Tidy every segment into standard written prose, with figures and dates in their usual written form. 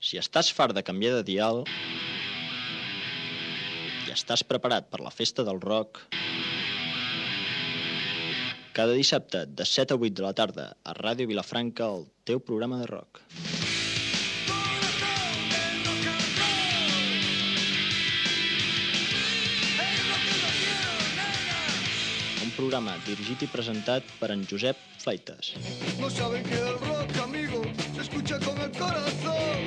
Si estàs fart de canviar de dial i estàs preparat per la festa del rock, cada dissabte de 7 a 8 de la tarda a Ràdio Vilafranca, el teu programa de rock. Un programa dirigit i presentat per en Josep Fleitas. No saben que el rock, amigo, se escucha con el corazón.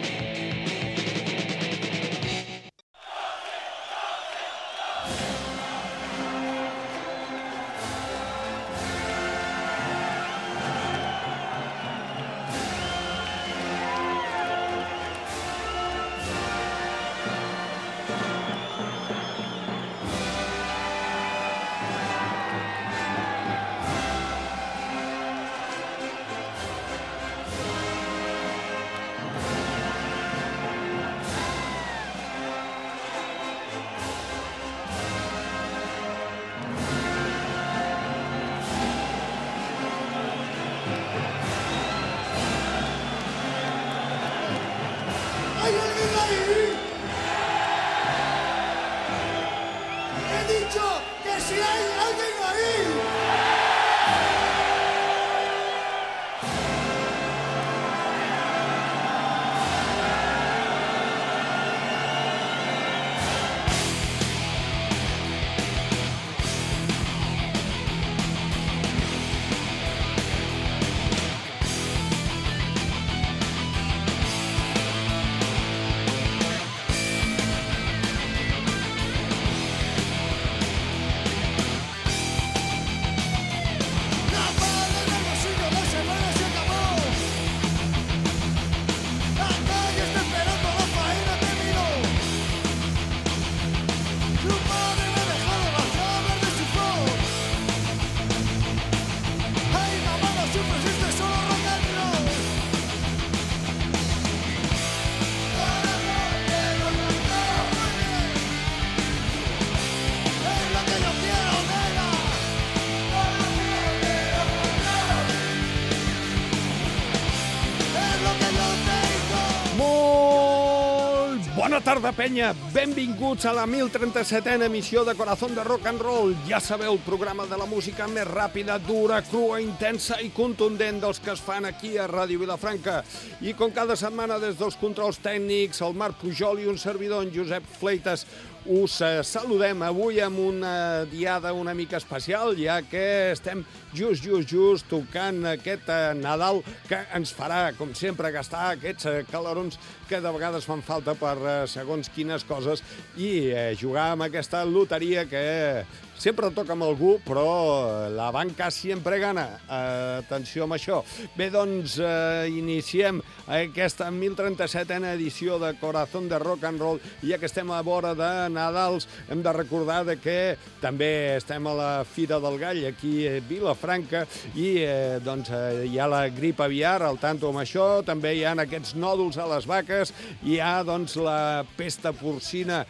Bona tarda, penya. Benvinguts a la 1037a emissió de Corazón de Rock and Roll. Ja sabeu, el programa de la música més ràpida, dura, crua, intensa i contundent dels que es fan aquí a Ràdio Vilafranca. I com cada setmana, des dels controls tècnics, el Marc Pujol i un servidor, en Josep Fleitas, us saludem avui amb una diada una mica especial, ja que estem just tocant aquest Nadal que ens farà, com sempre, gastar aquests calarons que de vegades fan falta per segons quines coses i jugar amb aquesta loteria que sempre toca amb algú, però la banca sempre gana. Atenció amb això. Bé, doncs, iniciem aquesta 1037a edició de Corazón de Rock and Roll. Ja que estem a vora de Nadals, hem de recordar que també estem a la Fira del Gall, aquí a Vilafranca, i doncs, hi ha la grip aviar, al tanto amb això, també hi ha aquests nòduls a les vaques, hi ha doncs, la pesta porcina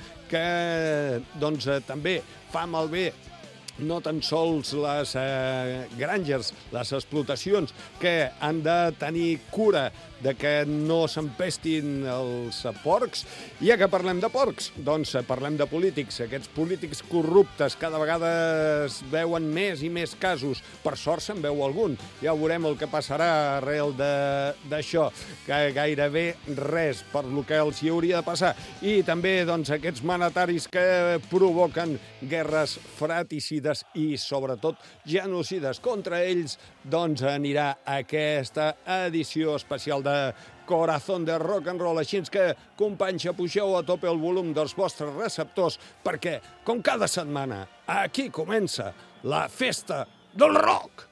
que doncs, també fa malbé no tan sols les granges, les explotacions, que han de tenir cura de que no s'empestin els porcs. I ja que parlem de porcs, doncs parlem de polítics. Aquests polítics corruptes cada vegada es veuen més i més casos. Per sort se'n veu algun. Ja veurem el que passarà arrel d'això, que gairebé res per lo que els hi hauria de passar. I també doncs, aquests manataris que provoquen guerres fratricides i, sobretot, genocides contra ells, doncs anirà aquesta edició especial de Corazón de Rock and Roll. Així que, companys, pugeu a tope el volum dels vostres receptors perquè, com cada setmana, aquí comença la festa del rock!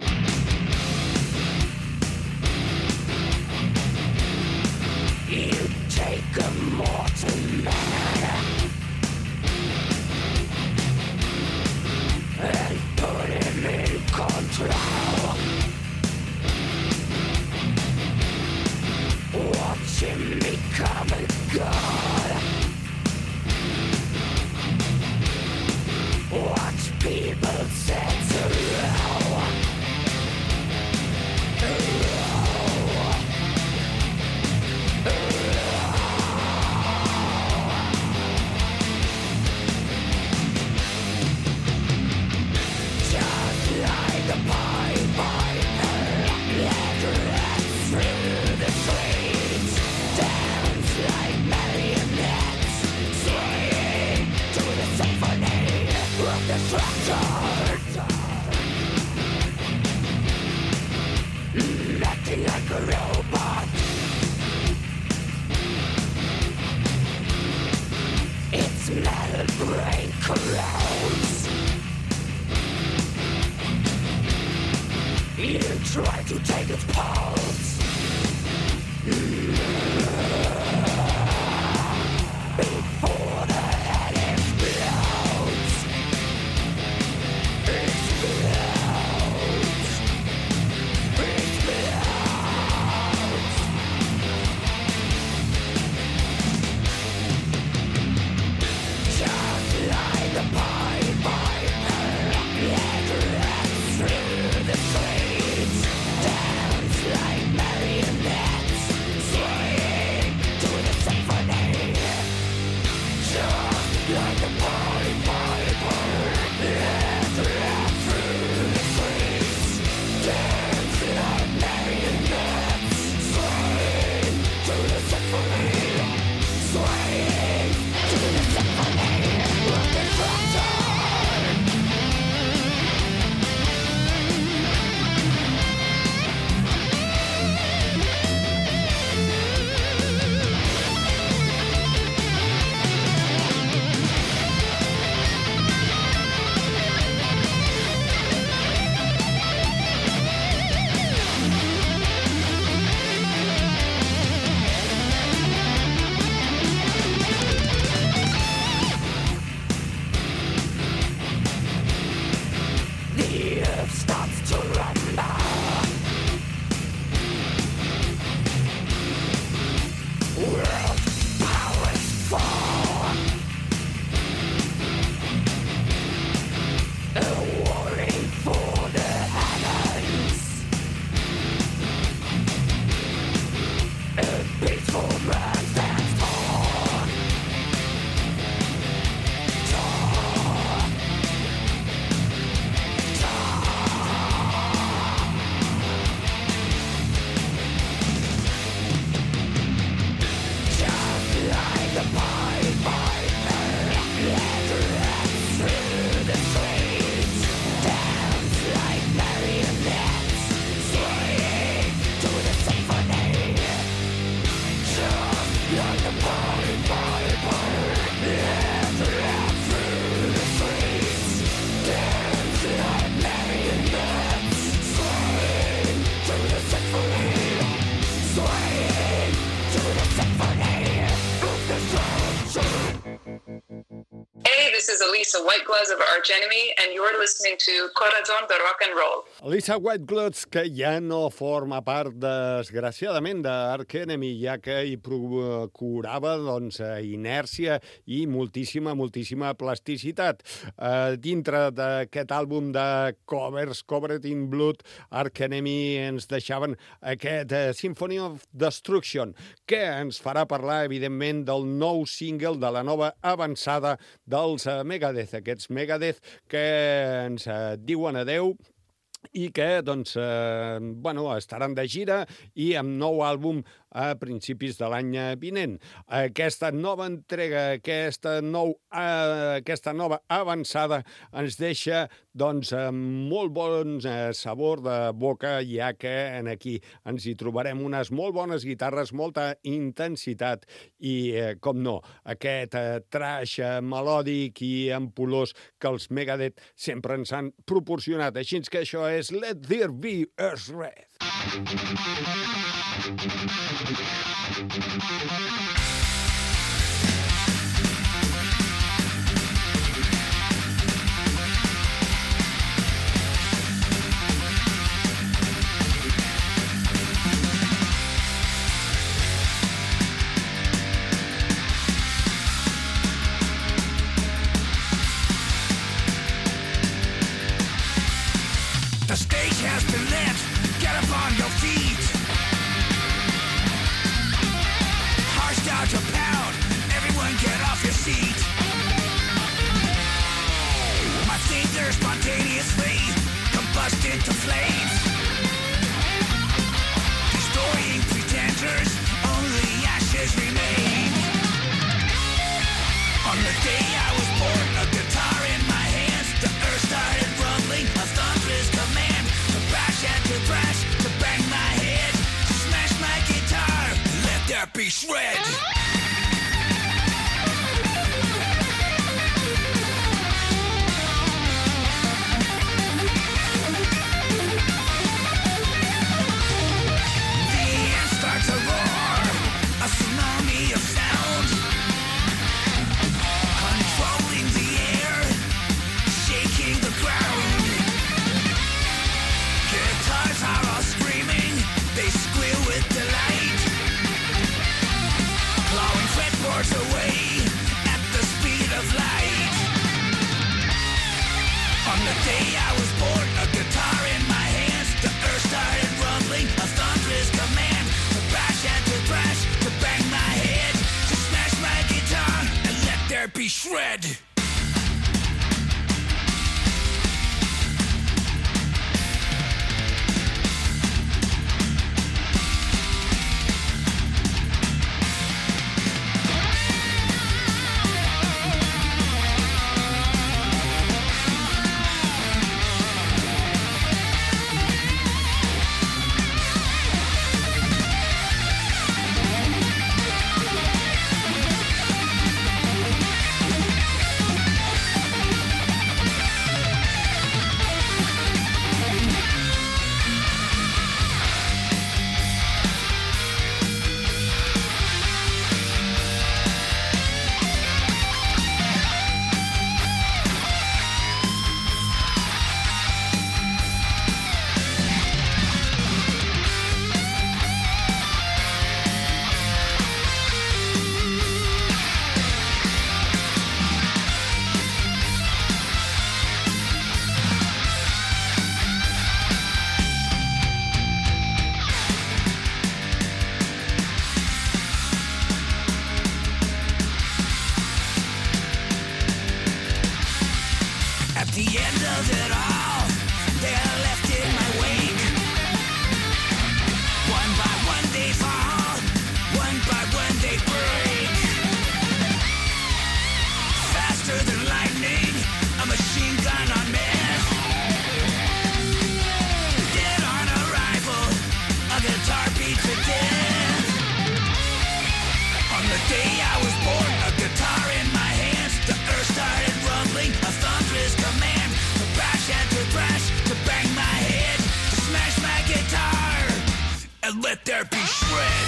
You take a mortal man and put him in control. Watch him become a god. Watch people set around. Elisa Whitegloves of Arch Enemy, and you're listening to Corazón de Rock and Roll. Elisa Whitegloves, que ja no forma part, desgraciadament, d'Arch Enemy, ja que hi procurava doncs, inèrcia i moltíssima plasticitat. Dintre d'aquest àlbum de covers, Covered in Blood, Arch Enemy ens deixaven aquest Symphony of Destruction, que ens farà parlar, evidentment, del nou single, de la nova avançada dels Megadeth, aquests Megadeth que ens diuen adeu i que doncs, estaran de gira i amb nou àlbum a principis de l'any vinent. Aquesta nova entrega, aquesta nova avançada ens deixa doncs, molt bon sabor de boca, ja que aquí ens hi trobarem unes molt bones guitarres, molta intensitat i, com no, aquest trash melòdic i ampulós que els Megadeth sempre ens han proporcionat. Així que això és Let There Be Earth Red. The stage has been lit. Get up on your feet. Heart start to pound. Everyone get off your seat. My things are spontaneously combust into flames. Destroying pretenders, only ashes remain. On the day I was born, a guitar in my hands, the earth started rumbling, a thunderous command to bash and to thrash, to bang my head, to smash my guitar, let there be shreds. be shred. Let there be shred.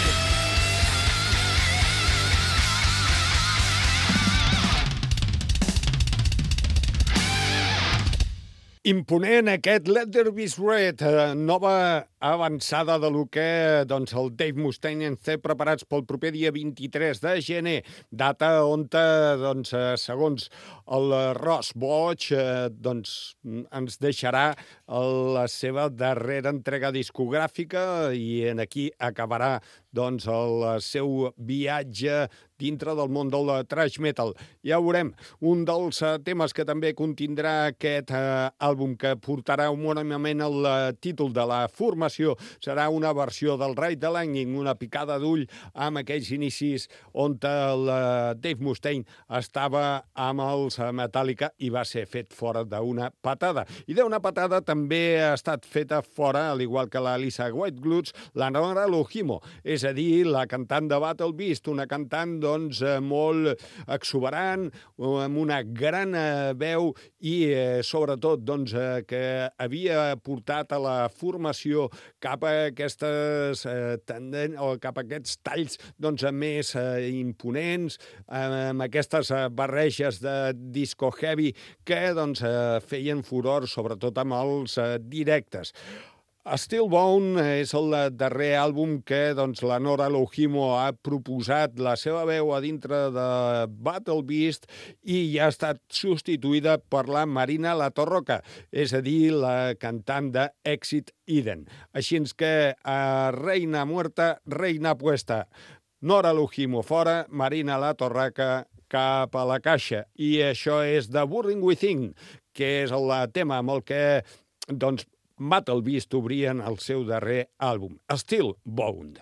Imponent aquest Let There Be Shred, nova avançada de lo que doncs, el Dave Mustaine ens té preparats pel proper dia 23 de gener, data on, doncs, segons el Ross Boig, doncs, ens deixarà la seva darrera entrega discogràfica i en aquí acabarà doncs, el seu viatge dintre del món del thrash metal. Ja ho veurem. Un dels temes que també contindrà aquest àlbum que portarà homònimament el títol de la formació serà una versió del Ride the Lightning, una picada d'ull amb aquells inicis on el Dave Mustaine estava amb els Metallica i va ser fet fora d'una patada. I d'una patada també ha estat feta fora, al igual que la Lisa Whitegluts, la Nora Lohimo, és a dir, la cantant de Battle Beast, una cantant doncs, molt exuberant, amb una gran veu i sobretot doncs, que havia portat a la formació cap a aquestes cap a aquests talls doncs, més imponents, amb aquestes barreges de disco heavy que doncs, feien furor sobretot amb els directes. Stillbone és el darrer àlbum que doncs, la Nora Lohimo ha proposat la seva veu a dintre de Battle Beast i ja ha estat substituïda per la Marina La Torroca, és a dir, la cantant de Exit Eden. Així que a Reina Muerta, Reina Puesta. Nora Lohimo fora, Marina La Torroca cap a la caixa. I això és The Burning Within, que és el tema amb el que doncs, Battle Beast obrien el seu darrer àlbum, Stillbone.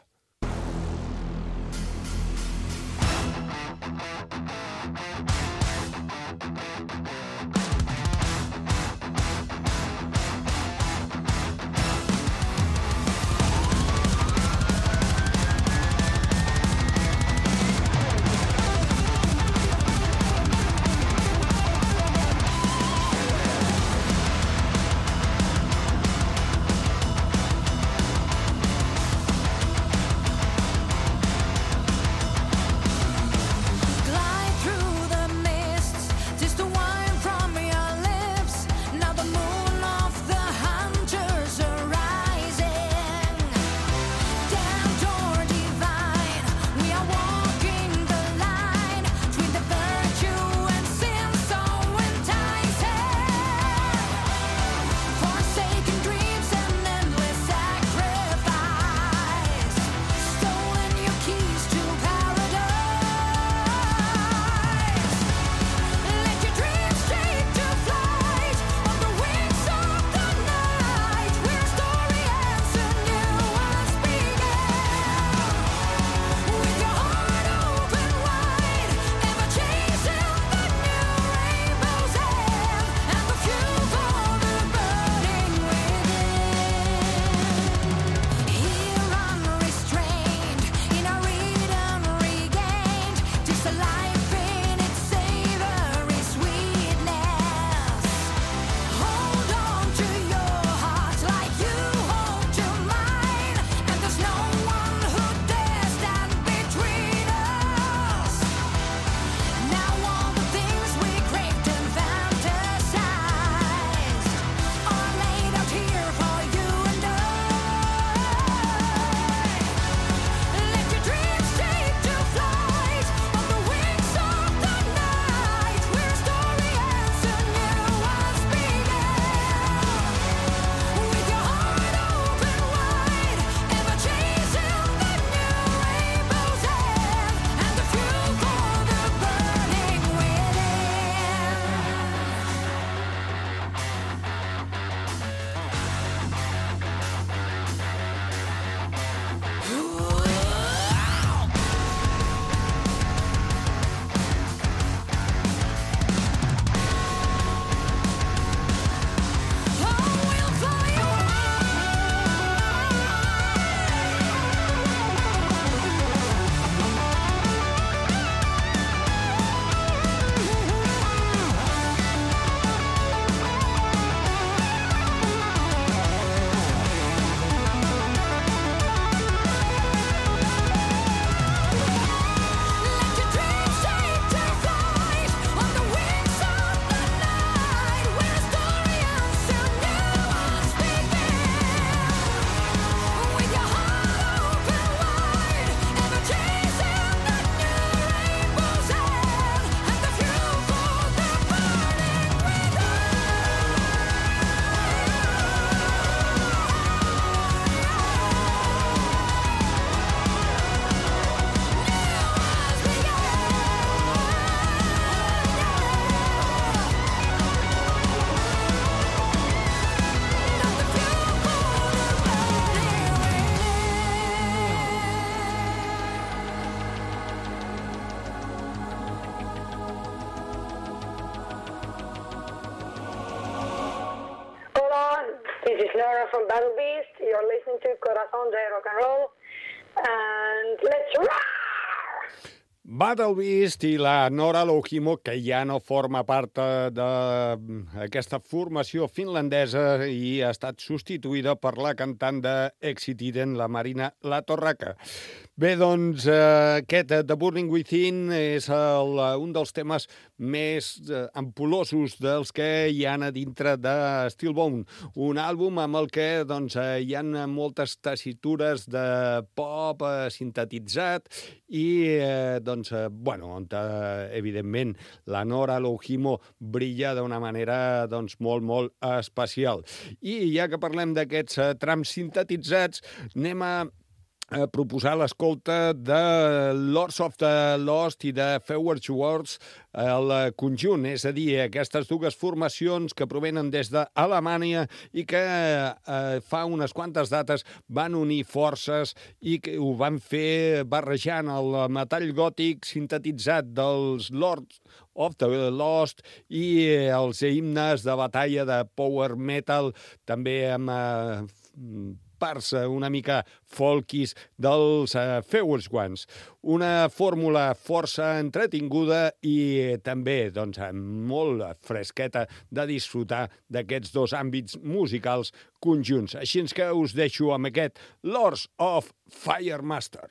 Nora from Battle Beast. You're listening to Corazón de Rock and Roll. And let's rock! Battle Beast i la Nora Louhimo, que ja no forma part d'aquesta formació finlandesa i ha estat substituïda per la cantant d'Exit Eden, la Marina Latorraca. Bé, doncs, aquest The Burning Within és un dels temes més ampulosos dels que hi ha a dintre de Steelbone, un àlbum amb el que doncs, hi ha moltes tessitures de pop sintetitzat i, doncs, bueno, on, evidentment, la Nora Louhimo brilla d'una manera doncs, molt, molt especial. I ja que parlem d'aquests trams sintetitzats, anem a proposar l'escolta de Lords of the Lost i de Feuer's Words, el conjunt, és a dir, aquestes dues formacions que provenen des d'Alemanya i que fa unes quantes dates van unir forces i que ho van fer barrejant el metall gòtic sintetitzat dels Lords of the Lost i els himnes de batalla de power metal, també amb parts una mica folkis dels Feuer's Ones. Una fórmula força entretinguda i també doncs, molt fresqueta de disfrutar d'aquests dos àmbits musicals conjunts. Així que us deixo amb aquest Lords of Firemaster.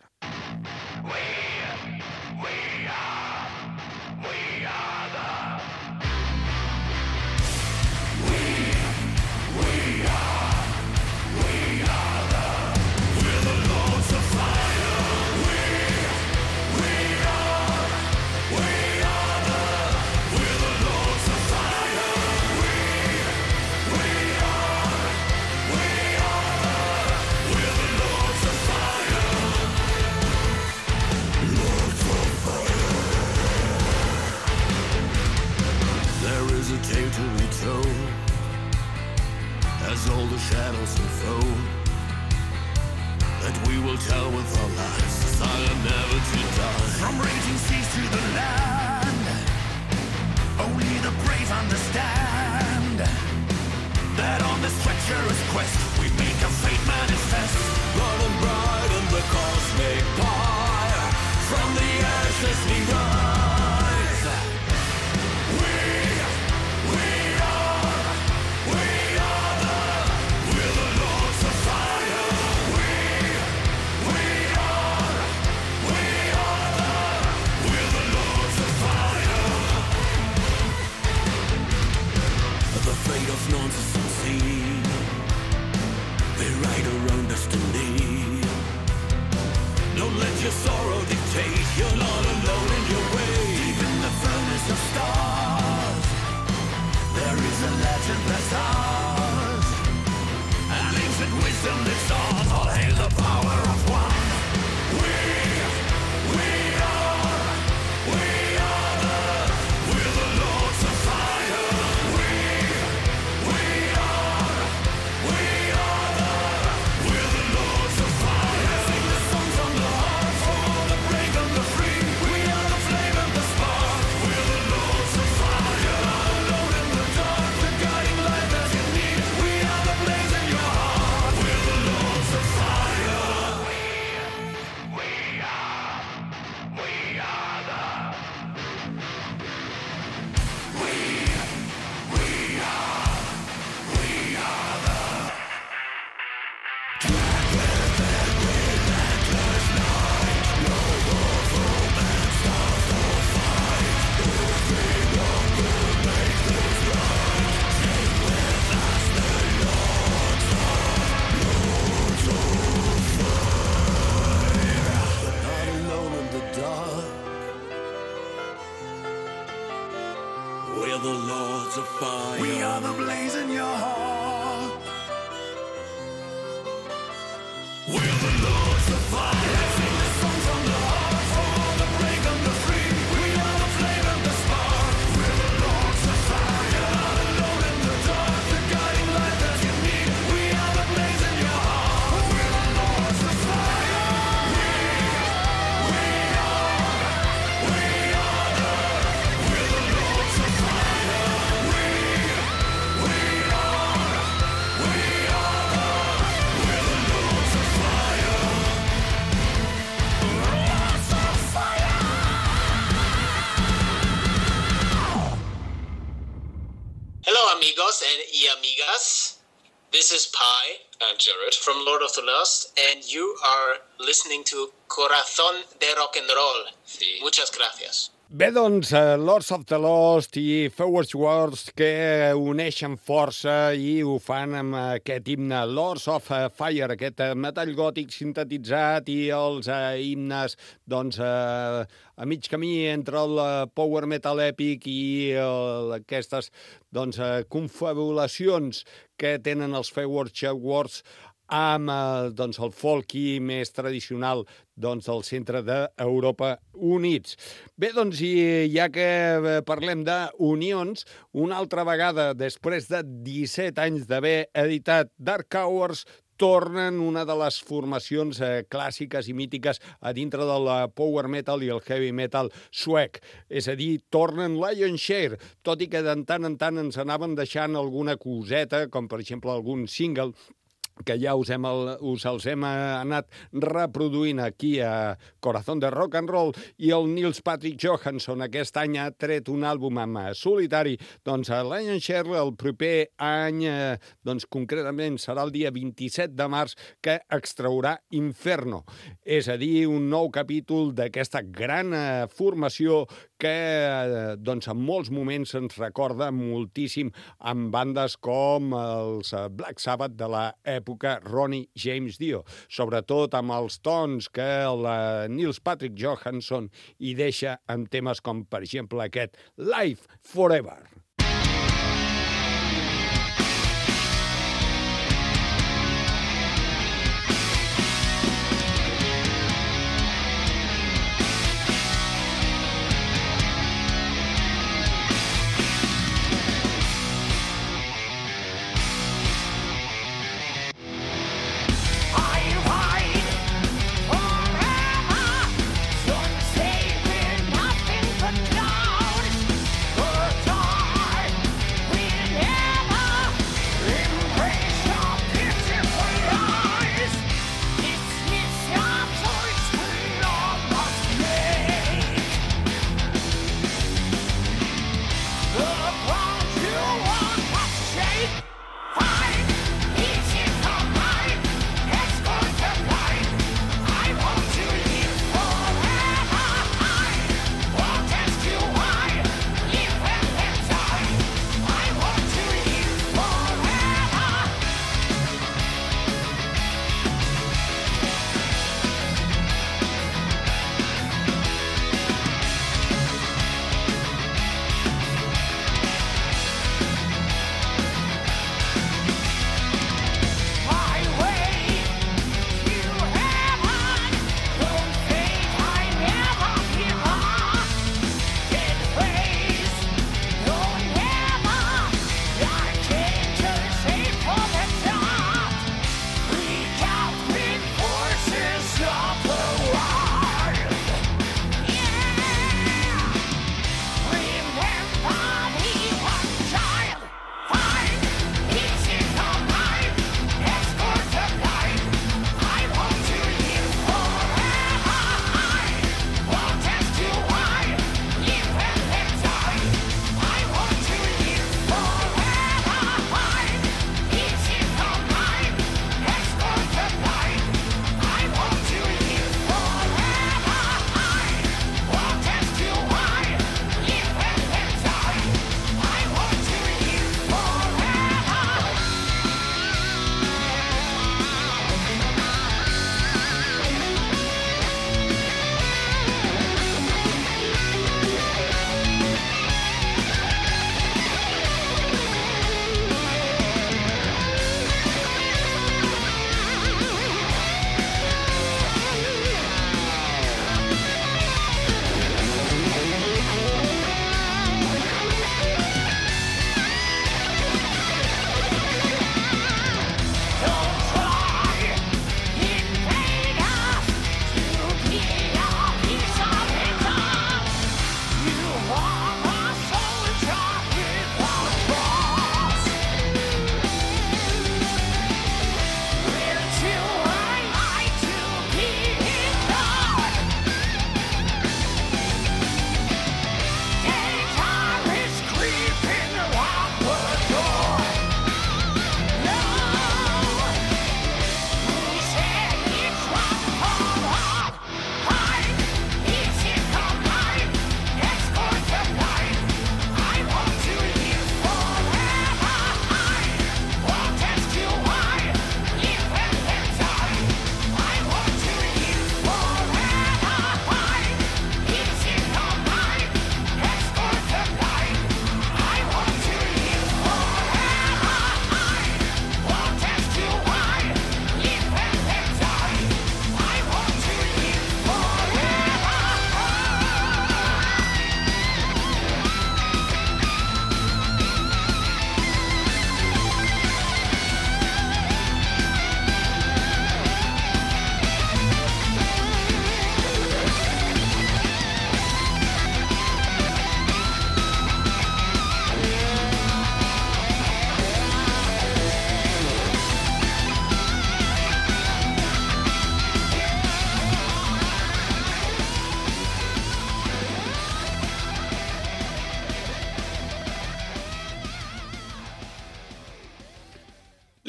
As all the shadows unfold, that we will tell with our lives, a silent never to die. From raging seas to the land, only the brave understand that on this treacherous quest we make a fate manifest. Burning bright in the cosmic fire, from the ashes we rise. Of nonsense and sea, they ride around destiny. Don't let your sorrow dictate, you're not alone in your way. Deep in the furnace of stars, there is a legend that's ours, an ancient wisdom that's ours. All hail the power of one. We're the Lords of Fire. We are amigos y amigas. This is Pi and Jared from Lord of the Lost, and you are listening to Corazón de Rock and Roll. Sí. Muchas gracias. Bé, doncs, Lords of the Lost i Forward Wars que uneixen força i ho fan amb aquest himne Lords of Fire, aquest metall gòtic sintetitzat i els himnes, doncs, a mig camí entre el power metal èpic i aquestes, doncs, confabulacions que tenen els Forward Wars amb doncs, el folky més tradicional doncs, del centre d'Europa units. Bé, doncs, i ja que parlem d'unions, una altra vegada, després de 17 anys d'haver editat Dark Hours, tornen una de les formacions clàssiques i mítiques a dintre del power metal i el heavy metal suec. És a dir, tornen Lionshare, tot i que de tant en tant ens anaven deixant alguna coseta, com per exemple algun single, que ja els hem anat reproduint aquí a Corazón de Rock and Roll, i el Nils Patrick Johansson aquest any ha tret un àlbum amb solitari. Doncs a Lionshare el proper any, doncs concretament serà el dia 27 de març, que extraurà Inferno. És a dir, un nou capítol d'aquesta gran formació que doncs, en molts moments ens recorda moltíssim amb bandes com els Black Sabbath de l'època Ronnie James Dio, sobretot amb els tons que el Nils Patrick Johansson hi deixa en temes com, per exemple, aquest Live Forever. Nothing but clouds.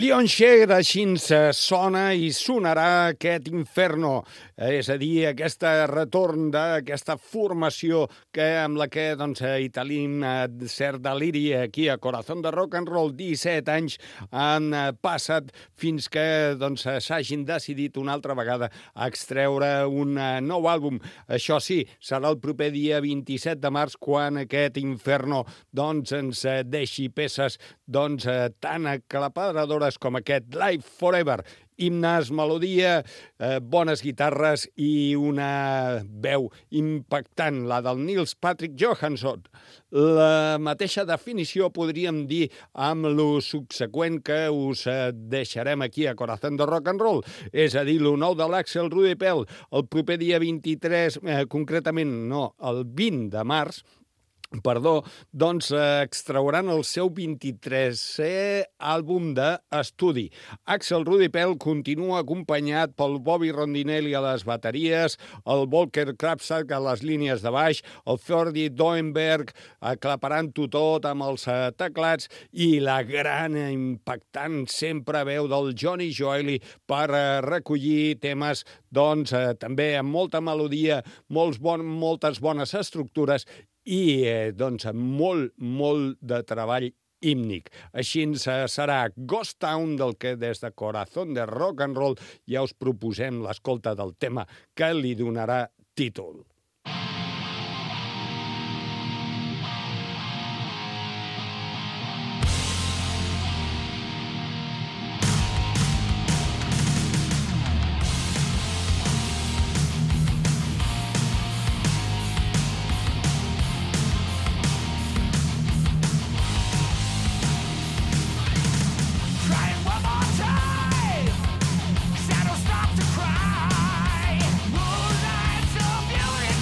Lion Share, així sona i sonarà aquest Inferno, és a dir, aquest retorn d'aquesta formació amb la que tenim cert deliri aquí a Corazón de Rock and Roll. 17 anys han passat fins que s'hagin decidit una altra vegada a extreure un nou àlbum. Això sí, serà el proper dia 27 de març quan aquest Inferno ens deixi peces tan aclaparadores com aquest Live Forever. Himnes, melodia, bones guitarres i una veu impactant, la del Nils Patrick Johansson. La mateixa definició podríem dir amb lo subseqüent que us deixarem aquí a Corazón de Rock and Roll, és a dir, lo nou de l'Axel Rudipel, el proper dia 23, concretament no, el 20 de març, extrauran el seu 23è àlbum d'estudi. Axel Rudipel continua acompanyat pel Bobby Rondinelli a les bateries, el Volker Krabsack a les línies de baix, el Ferdi Doenberg aclaparant-ho tot amb els teclats i la gran impactant sempre veu del Johnny Joely per recollir temes també amb molta melodia, moltes bones estructures i molt de treball hímnic. Així serà Ghost Town, del que des de Corazón de Rock and Roll ja us proposem l'escolta del tema que li donarà títol. Shadows stop to cry. Moonlight so beautiful.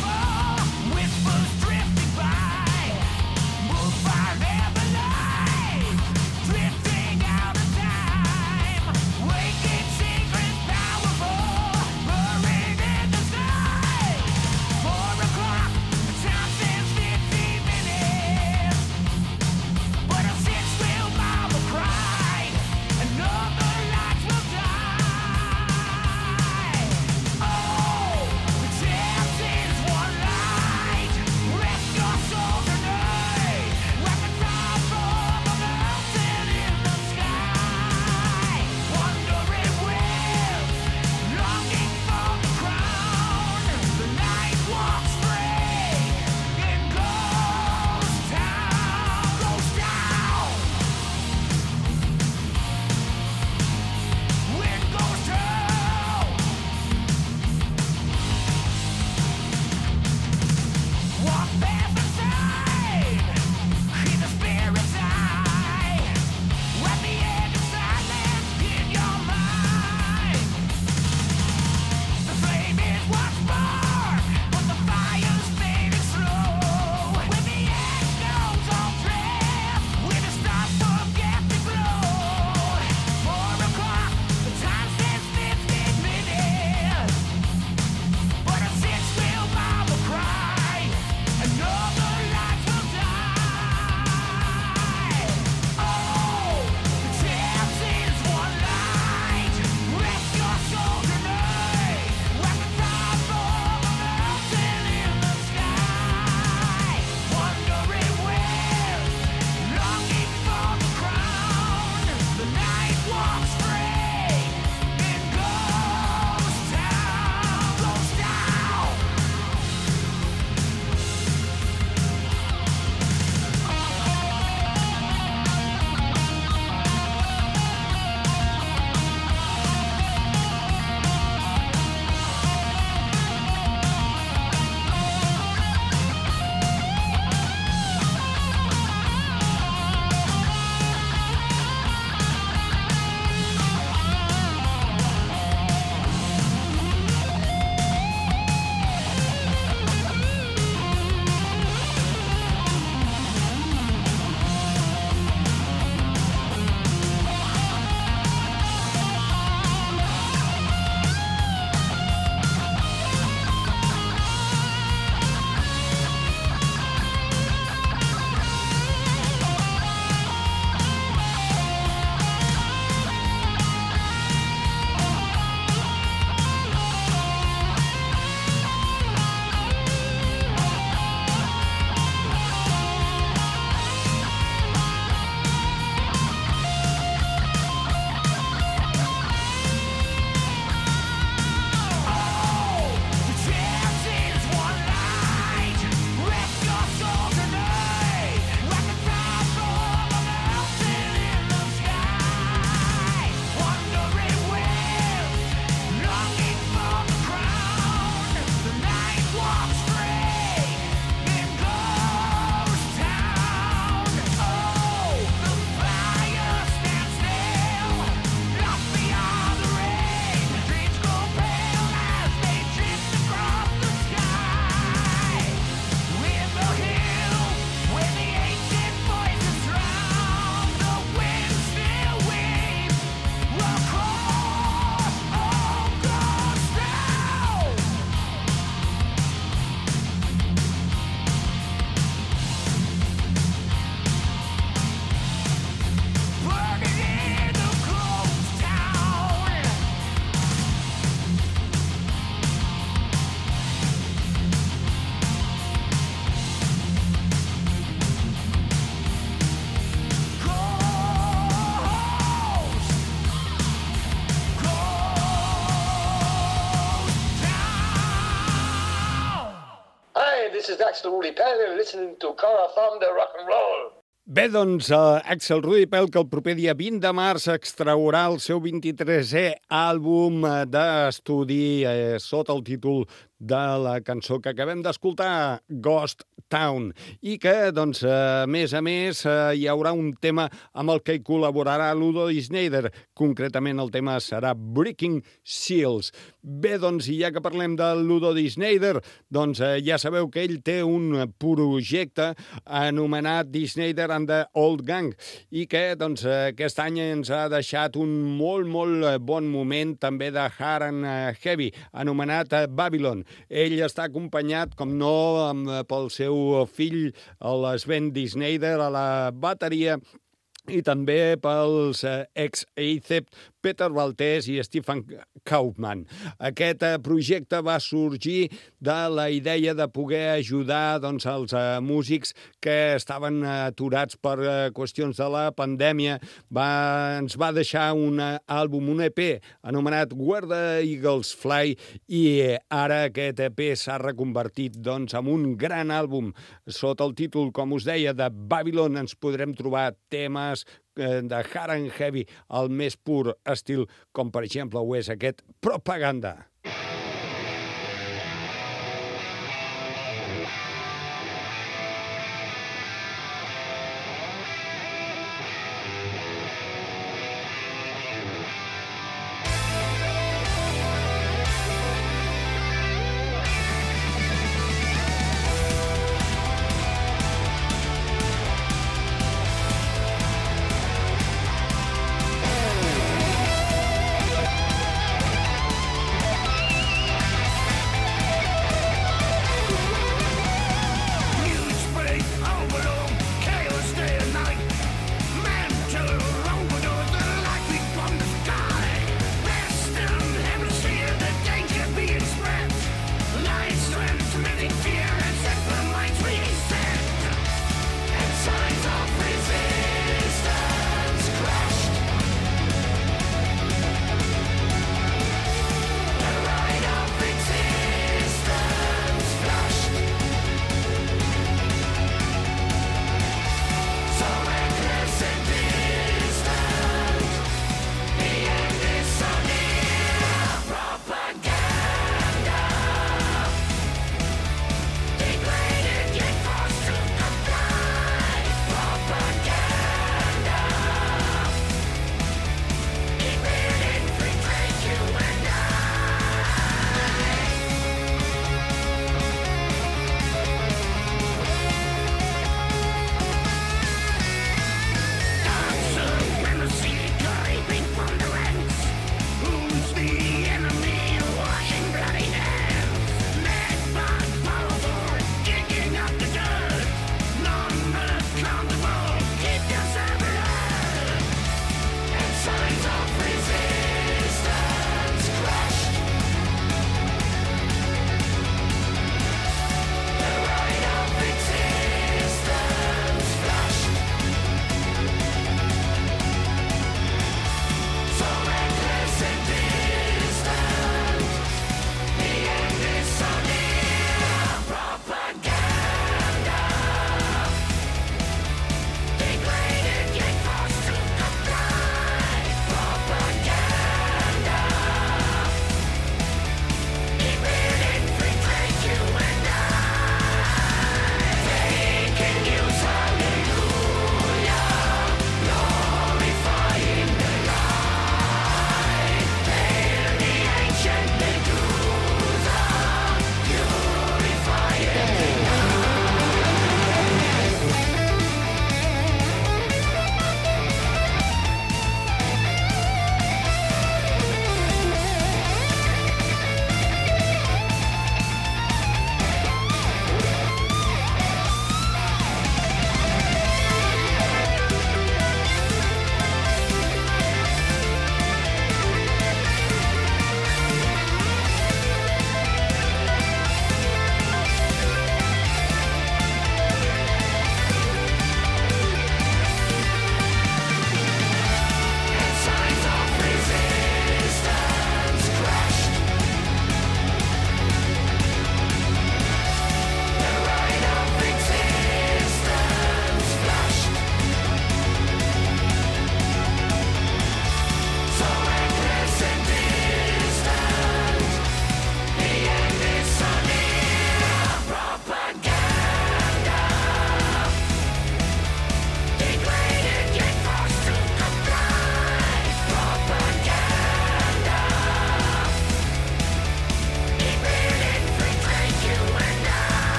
Axel Rudy Pell, and listening to Corazon de Rock and Roll. Bé, doncs, Axel Rudy Pell, que el proper dia 20 de març extraurà el seu 23è àlbum d'estudi sota el títol de la cançó que acabem d'escoltar, Ghost Town, i que, doncs, a més, hi haurà un tema amb el que hi col·laborarà Ludo Snyder. Concretament, el tema serà Breaking Seals. Bé, doncs, i ja que parlem de Ludo Snyder, doncs ja sabeu que ell té un projecte anomenat Snyder and the Old Gang, i que, doncs, aquest any ens ha deixat un molt bon moment també de hard and heavy, anomenat Babylon. Ell està acompanyat, com no, pel seu fill, l'Sven Snyder, a la bateria, i també pels ex-Acept, Peter Baltes i Stefan Kaufman. Aquest projecte va sorgir de la idea de poder ajudar doncs, els músics que estaven aturats per qüestions de la pandèmia. Ens va deixar un àlbum, un EP, anomenat Where the Eagles Fly, i ara aquest EP s'ha reconvertit doncs, en un gran àlbum. Sota el títol, com us deia, de Babylon ens podrem trobar temes de hard and heavy, al més pur estil, com per exemple ho és aquest Propaganda.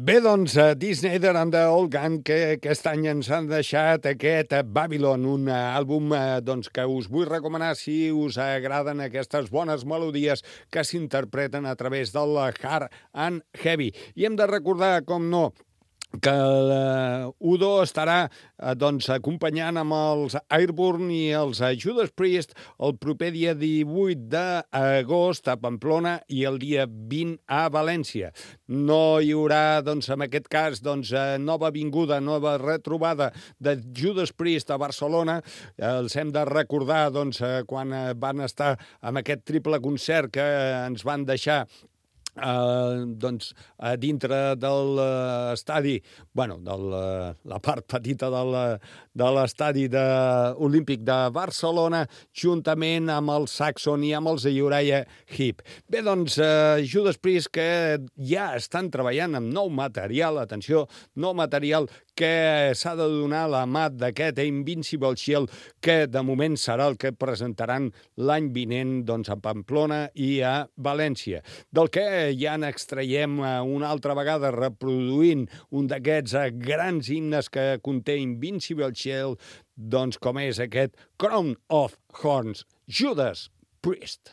Bé, doncs, Disney and the Old Gang, que aquest any ens han deixat aquest Babylon, un àlbum doncs, que us vull recomanar si us agraden aquestes bones melodies que s'interpreten a través del Hard and Heavy. I hem de recordar, com no, que Udo estarà doncs, acompanyant amb els Airborne i els Judas Priest el proper dia 18 d'agost a Pamplona i el dia 20 a València. No hi haurà, doncs, en aquest cas, doncs, nova vinguda, nova retrobada de Judas Priest a Barcelona. Els hem de recordar doncs, quan van estar amb aquest triple concert que ens van deixar doncs, dintre de l'estadi, bueno, de la part petita de l'estadi olímpic de Barcelona, juntament amb el Saxon i amb els Uriah Heep. Bé, doncs, Judas Priest, que ja estan treballant amb nou material, atenció, nou material que s'ha de donar la mà d'aquest Invincible Shield, que de moment serà el que presentaran l'any vinent doncs, a Pamplona i a València. Del que ja n'extraiem una altra vegada reproduint un d'aquests grans himnes que conté Invincible Shield, doncs com és aquest Crown of Thorns, Judas Priest.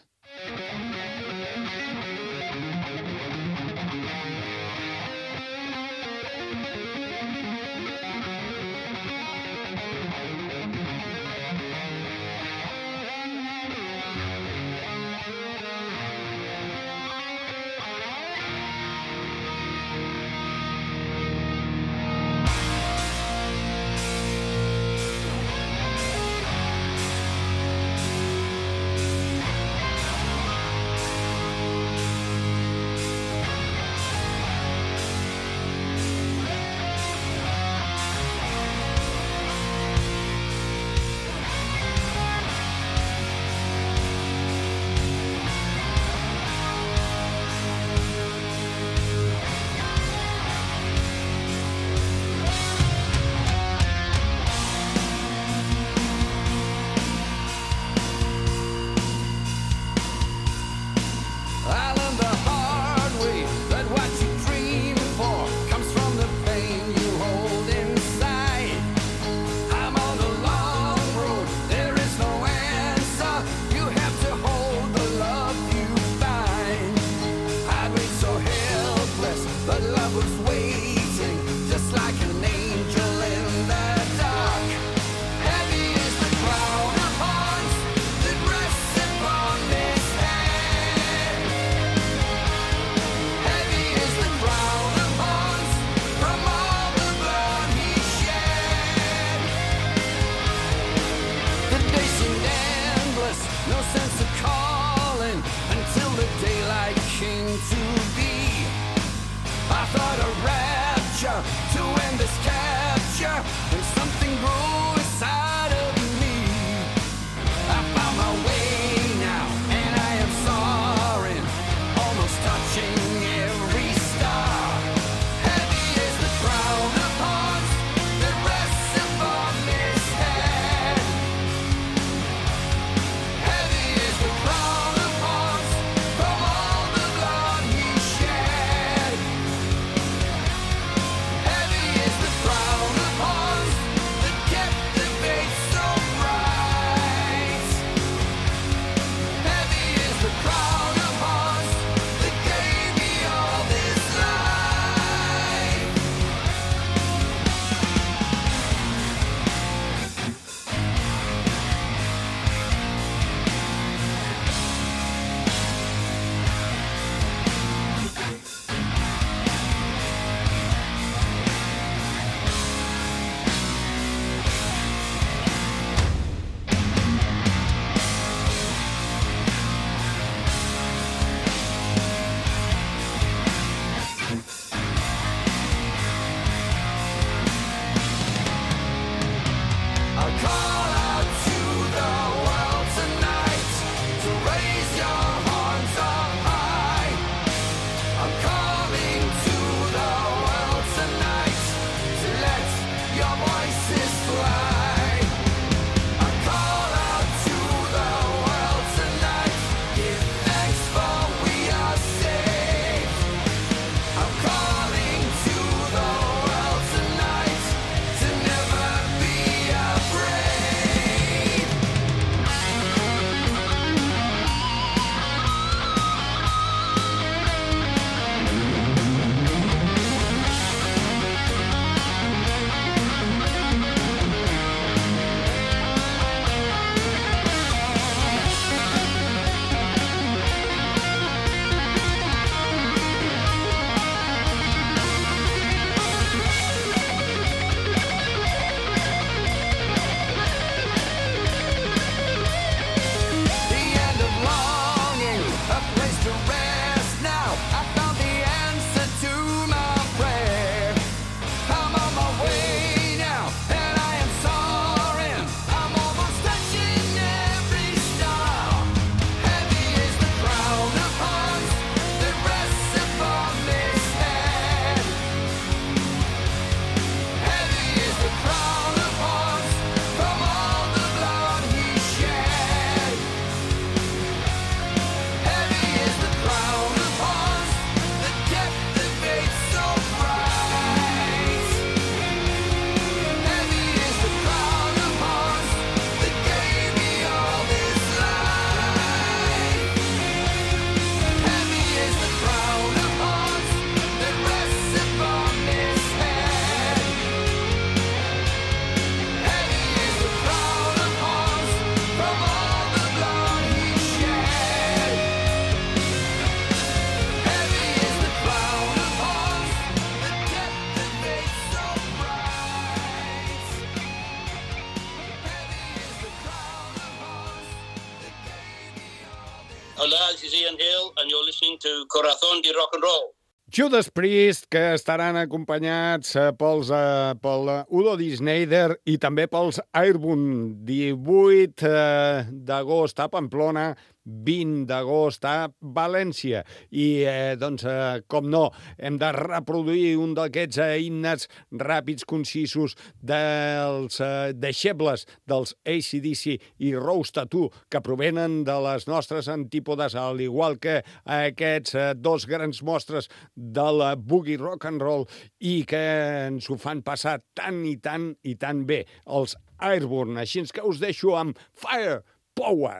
listening to Corazón de Rock and Roll. Judas Priest, que estaran acompanyats pel Udo Die Schneider i també pels Airborne, 18 d'agost a Pamplona, 20 d'agost a València. I, com no, hem de reproduir un d'aquests himnes ràpids, concisos, dels deixebles dels AC/DC i Rose Tattoo, que provenen de les nostres antípodes, al igual que aquests dos grans mostres del boogie rock and roll i que ens ho fan passar tan i tan i tan bé, els Airborne. Així que us deixo amb Firepower.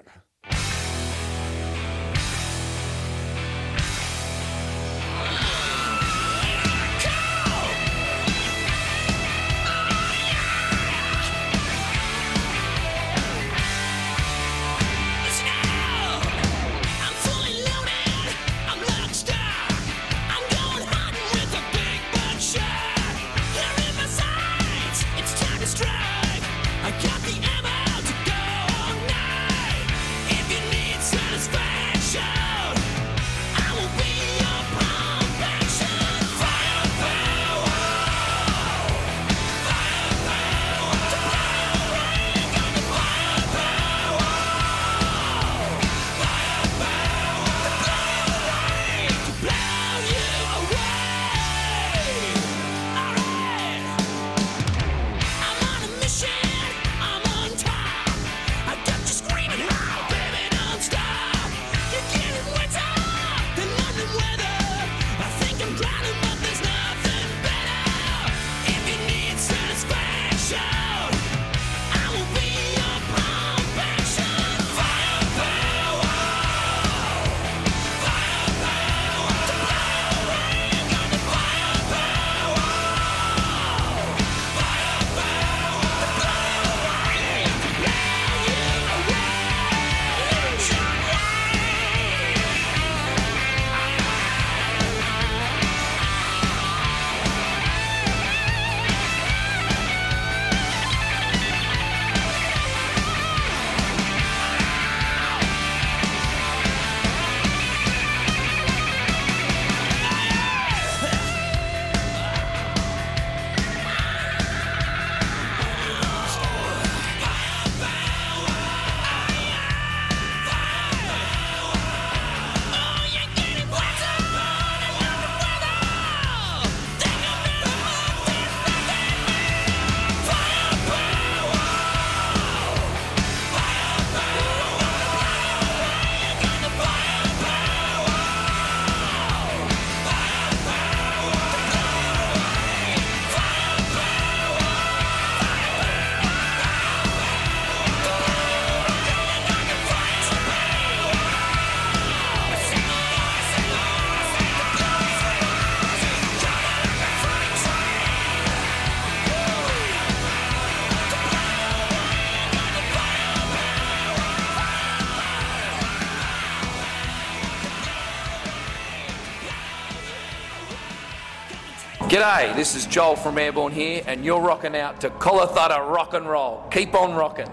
G'day, this is Joel from Airborne here, and you're rocking out to Colothutta Rock and Roll. Keep on rocking.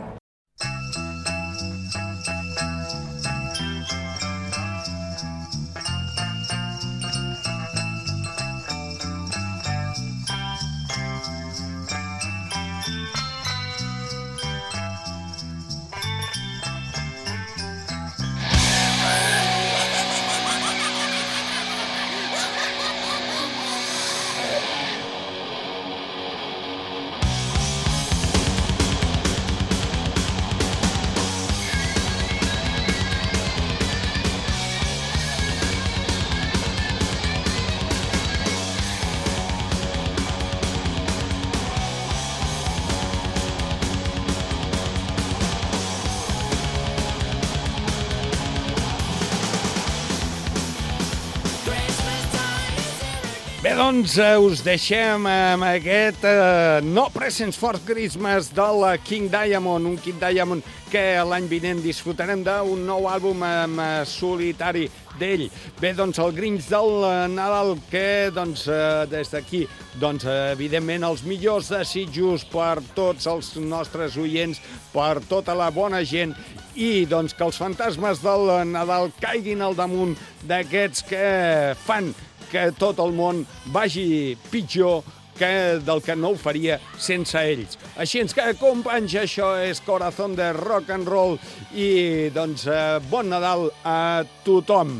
Bé, doncs us deixem amb aquest No Presents for Christmas del King Diamond, un King Diamond que l'any vinent disfrutarem d'un nou àlbum solitari d'ell. Bé, doncs el Grinch del Nadal que, doncs, des d'aquí, doncs, evidentment, els millors desitjos per tots els nostres oients, per tota la bona gent i, doncs, que els fantasmes del Nadal caiguin al damunt d'aquests que fan que tot el món vagi pitjor del que no ho faria sense ells. Així que, companys, això és Corazón de Rock and Roll i, doncs, bon Nadal a tothom.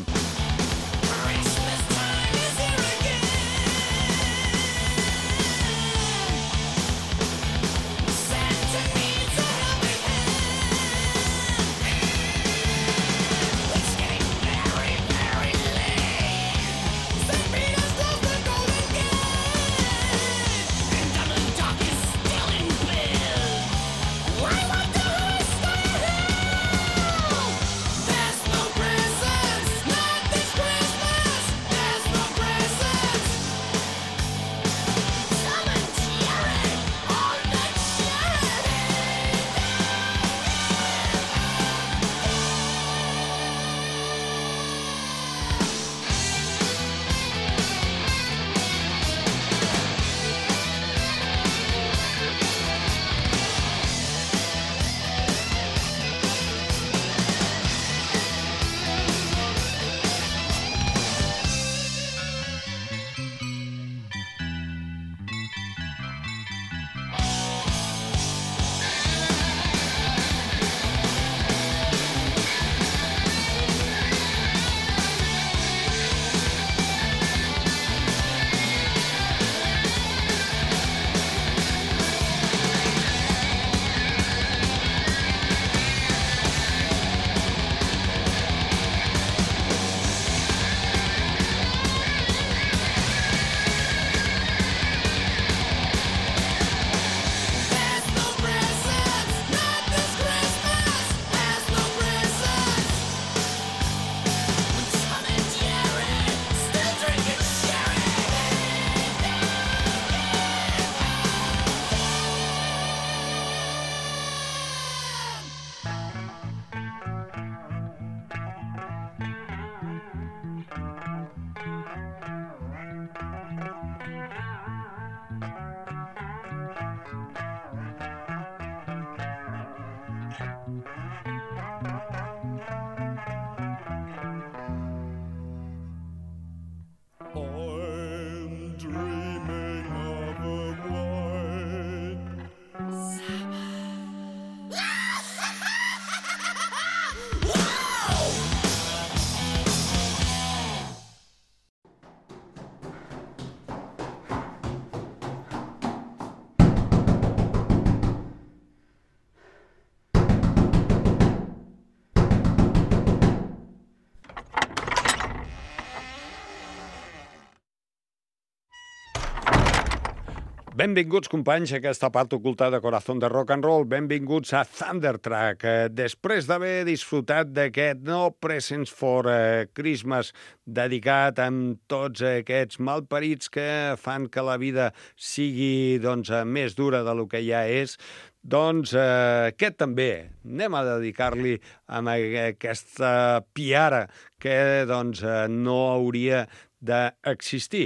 Benvinguts, companys, a aquesta part oculta de Corazón de Rock and Roll. Benvinguts a Thundertrack. Després d'haver disfrutat d'aquest No Presents for Christmas dedicat amb tots aquests malparits que fan que la vida sigui doncs, més dura del que ja és, doncs aquest també anem a dedicar-li a aquesta piara que doncs, no hauria d'existir.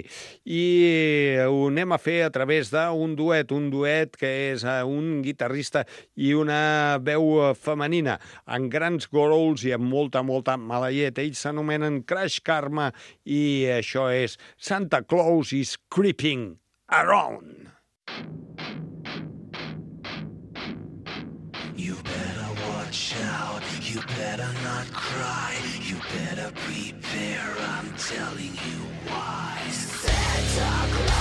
I ho anem a fer a través d'un duet que és un guitarrista i una veu femenina, amb grans growls i amb molta mala llet. Ells s'anomenen Crash Karma i això és Santa Claus is Creeping Around. You better watch out, you better not cry, you better prepare, I'm telling you why. Santa Claus